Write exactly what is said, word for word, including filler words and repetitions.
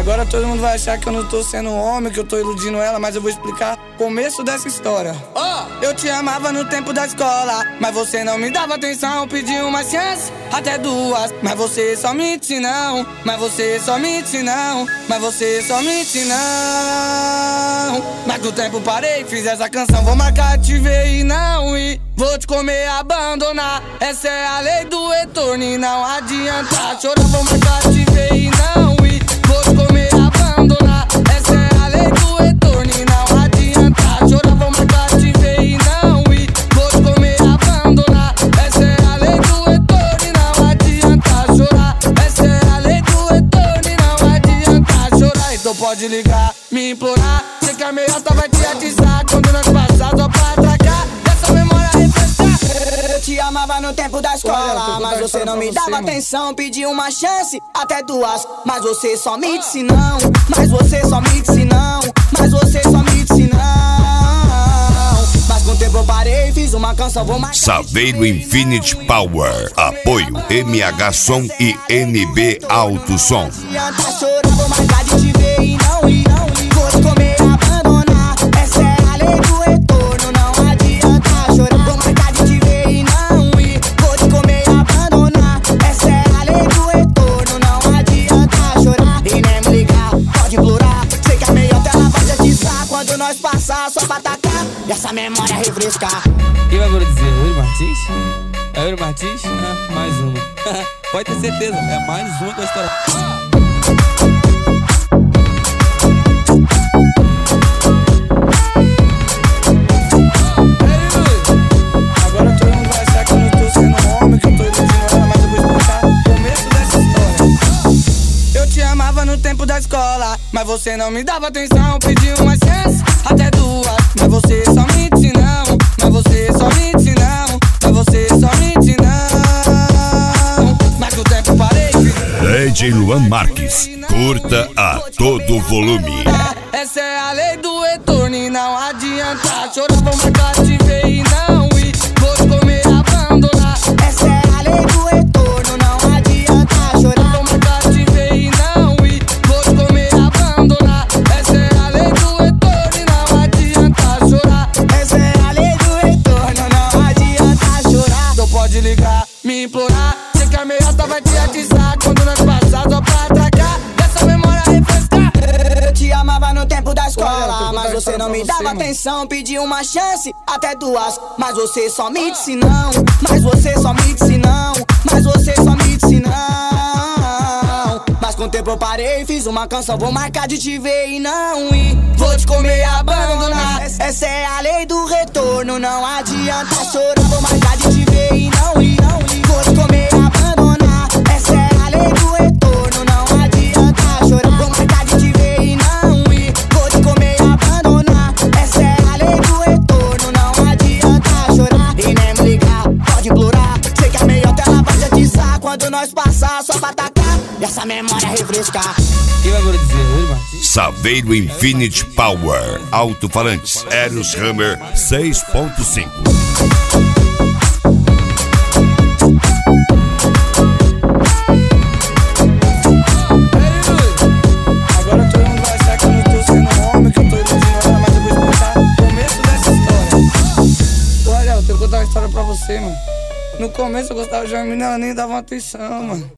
Agora todo mundo vai achar que eu não tô sendo homem, que eu tô iludindo ela, mas eu vou explicar o começo dessa história. Oh! Eu te amava no tempo da escola, mas você não me dava atenção. Pedi uma chance, até duas, mas você só mente não. Mas você só mente não. Mas você só mente não. Mas com o tempo parei, fiz essa canção. Vou marcar, te ver e não ir. Vou te comer, abandonar. Essa é a lei do retorno e não adianta chorar. Vou marcar, te ver e não ir. Vou te comer, abandonar. Essa é a lei do retorno e não adianta chorar. Vou marcar, te ver e não ir. Vou te comer, abandonar. Essa é a lei do retorno e não adianta chorar. Essa é a lei do retorno e não adianta chorar. Então pode ligar, me implorar. Sei que a meiota vai te atizar quando nós passar só pra atracar. Dessa memória refrescar. Eu te amava no tempo da escola, mas você não me dava atenção. Pedi uma chance, até duas, mas você só me disse não. Mas você só me disse não. Mas você só me disse não. Mas com o tempo eu parei, fiz uma canção, vou marcar. Saveiro Infinity Power. Apoio M H Som e N B Alto Som. Adianta chorar, vou marcar de te ver e não ir. Vou te comer, abandonar. Essa é a lei do retorno, não adianta chorar. Vou marcar de te ver e não ir. Vou te comer, abandonar. Essa é a lei do retorno, não adianta chorar. E nem me ligar, pode implorar. Sei que a meiota ela vai te atizar quando nós passar só pra atacar. E essa memória refrescar. Quem vai agora dizer? Yuri Martins? É Yuri Martins? Ah, mais uma. Pode ter certeza, é mais uma que vai estourar. Agora todo mundo vai achar que eu não tô sendo homem, que eu tô iludindo ela, mas eu vou explicar o começo dessa história. Eu te amava no tempo da escola, mas você não me dava atenção. Pedi uma chance, até duas, mas você só mente não. Mas você só mente não. Mas você só mente não. Mas com o tempo parei. D J Luan Marques, curta a todo volume. Essa é a lei do retorno e não adianta chorar. Vou marcar, te ver e não ir. Vou te comer, abandonar. Essa é a lei do retorno, não adianta chorar. Vou marcar, te ver e não ir. Vou te comer, abandonar. Essa é a lei do retorno e não adianta chorar. Essa é a lei do retorno, não adianta chorar. Então pode ligar, me implorar. Sei que a meiota vai te atizar quando nós passar só pra atracar. Dessa memória refrescar. Eu te amava no tempo da escola, Olha, mas você não me pra você, dava mano. atenção. Pedi uma chance, até duas, mas você só me disse não. Mas você só me disse não. Mas você só me disse não. Mas com o tempo eu parei, fiz uma canção, vou marcar de te ver e não ir. Vou te comer e abandonar. Essa é a lei do retorno, não adianta chorar. Vou marcar de te ver e não ir. Vou te comer e abandonar. Essa é a lei do retorno, não adianta chorar. Vou marcar de te ver e não ir. Vou te comer e abandonar. Essa é a lei do retorno, não adianta chorar. E nem me ligar, pode implorar. Sei que a meiota ela vai te atizar quando nós passar só pra atacar. E essa memória refrescar. Quem vai agora dizer? Yuri Martins? Saveiro Infinity Power. Alto-falantes Eros Hammer seis ponto cinco. Agora todo mundo vai achar que eu não tô sendo homem, que eu tô iludindo ela, mas eu vou explicar o começo dessa história. Olha, eu tenho que contar uma história pra você, mano. No começo eu gostava de uma menina, ela nem dava uma atenção, mano.